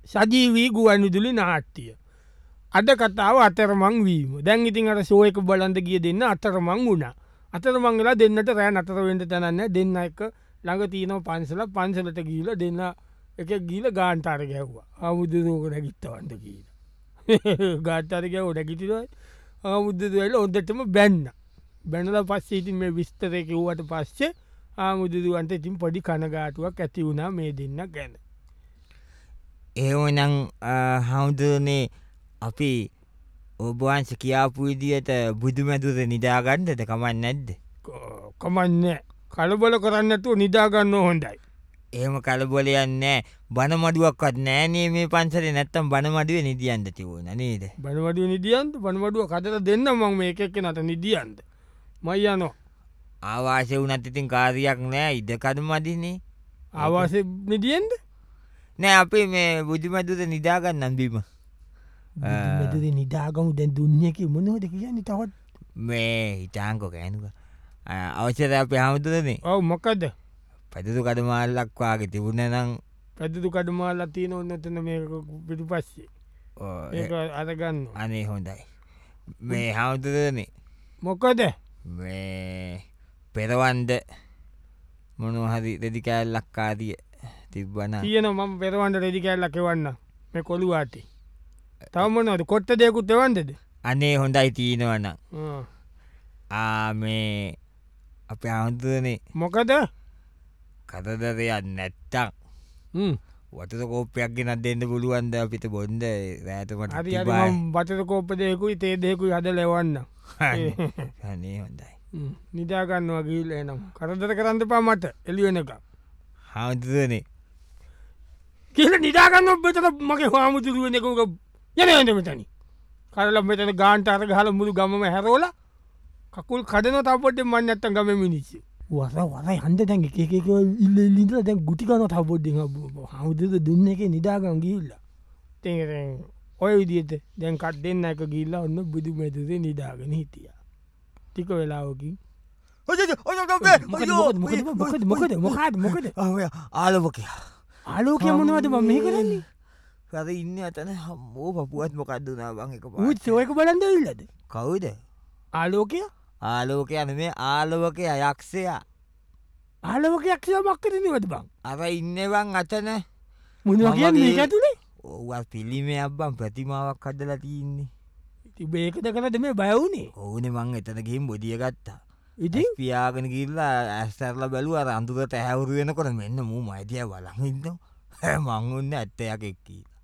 සජීවී ගුවන්විදුලි නාට්ටිය. අද කතාව අතරමං වීම දැන් ඉතින් අට සෝයක බලන්ද කිය දෙන්න අතරමං වුණා අතරමංගලා දෙන්නට රෑ අතරවෙන්ට තැනන්න දෙන්න එක ළඟ තියනව පන්සල පන්සලට ගීල දෙන්න එක ගීල ගාන්ටාර ගැව්වා ආමුදුරෝක නැගිත්තවන්ට කියීල ගාටාර ගැව නැගිටිරයි ආමුද්දල ඔොදටම බැන්න බැනල පස්සේ ඉතින් මේ විස්තරයක වූවට පස්සේ ආමුදුරුවන්ට ඉතින් පොඩි කනගාටුවක් ඇති වුණා මේ දෙන්න ගැන. ඒවනං හමුදුරනේ අපි ඔබවන්ස කියාපු විදියට බුදුමැදුර නිදාගන්නද කමන්න නැද්ද. කමන්න කලබල කරන්නතු නිදාගන්න හොඳයි. ඒම කලබොලයන්න බනමඩුවක්වත් නෑනේ මේ පන්සල නැත්තම් බනමඩුව නිදියන්ද තිවුණ නේද. බනවඩුව නිදියන්ත බනවඩුව කතර දෙන්න මං මේ එකක් නට නිදියන්ද. මයියනෝ ආවාසය වනත් ඉතින් කාරයක් නෑ ඉඩකඩ මදිනේ ආවාස නිදියෙන්ද නෑ අපේ මේ බුදුමැදුර නිදාගන්න නම්බීම මෙතද නිදාගමු දැන් දුන්නයක මොනහොද කියන්න තවත් මේ හිටාංකො කෑනුක අවශ්‍යත අප හමුතුරනේ ඔව මොකද පැදුතු කඩමාල්ලක්වාගේ තිබුණ නම් පැදුතු කඩමාල්ලා තියන ඔන්නතන මේ පිටු පස්සේ ඒ අරගන්න අනේ හොඳයි මේ හමුතුරනේ මොකද මේ පෙරවන්ද මොනහරි රෙදිකෑල්ලක්කාදිය තිබ්බන තියන මම පෙරවන්ට රෙදිකෑල්ලක වන්න මේ කොළුවාටේ තවමනද කොට්ට දෙකුත් එවන්දද අනේ හොඳයි තියනවන්න මේ අප හමුතුරනේ මොකද කතදරයක් නැත්තං වතත කෝපයක් ගෙනත් දෙන්න පුළුවන්ද අපිට බොන්ද රෑතමට හරි බතර කෝප්පදයකුයි තේ දෙකුයි හද ලෙවන්න අනේ හොඳයි නිදාගන්නවා ගීල එනම් කරදර කරන්න පාමට එලිවෙන එක හමුතුරනේ කියල නිදාගන්න ඔබතර මගේ හාමුදුරුවෙන එකක යනද මෙතනි කරල මෙතන ගාන්ටාර හල මුළු ගමම හැරෝල කකුල් කදන තපොට මන්න ඇත්තන් ගම මිනිස්සි වස වස හන්ද දැන් එක ඉල්ල ඉල්ලිද දැන් ගුටිකන තපොඩ්ඩි හමුදුද දුන්න එක නිදාගම් ගිල්ල තේ ඔය විදිත දැන් කත් දෙන්න එක ගිල්ල ඔන්න බුදු මැතුසේ නිදාගෙන හිටිය ටික වෙලාවකින් මොකද මොකද ආලෝකය ආලෝකය මොනවද බ මේ කරන්නේ කද ඉන්න අතන හම්මෝ පපුුවත් මොකක්දුනා බං එක සෝයක බලන්ද ඉල්ලද කවුද ආලෝකය ආලෝකය අන මේ ආලෝකය අයක්ෂයා ආලෝකයක් මක්කරනවද බං අර ඉන්නවන් අතන මුණගේ මේ ඇතුළේ ඕවත් පිළිමයක් බම් ප්‍රතිමාවක් කදලා තියන්නේ තිබේකද කරද මේ බයවුණේ ඕන මං එතනගින් බොදිය ගත්තා ඉති පියාගෙන කිල්ලා ඇස්තරල බැලුව අර අන්තුක තැහැවරු වෙනකොට මෙන්න මූ මයිතිය බලහිද මං ඔන්න ඇත්තයක් එක්කී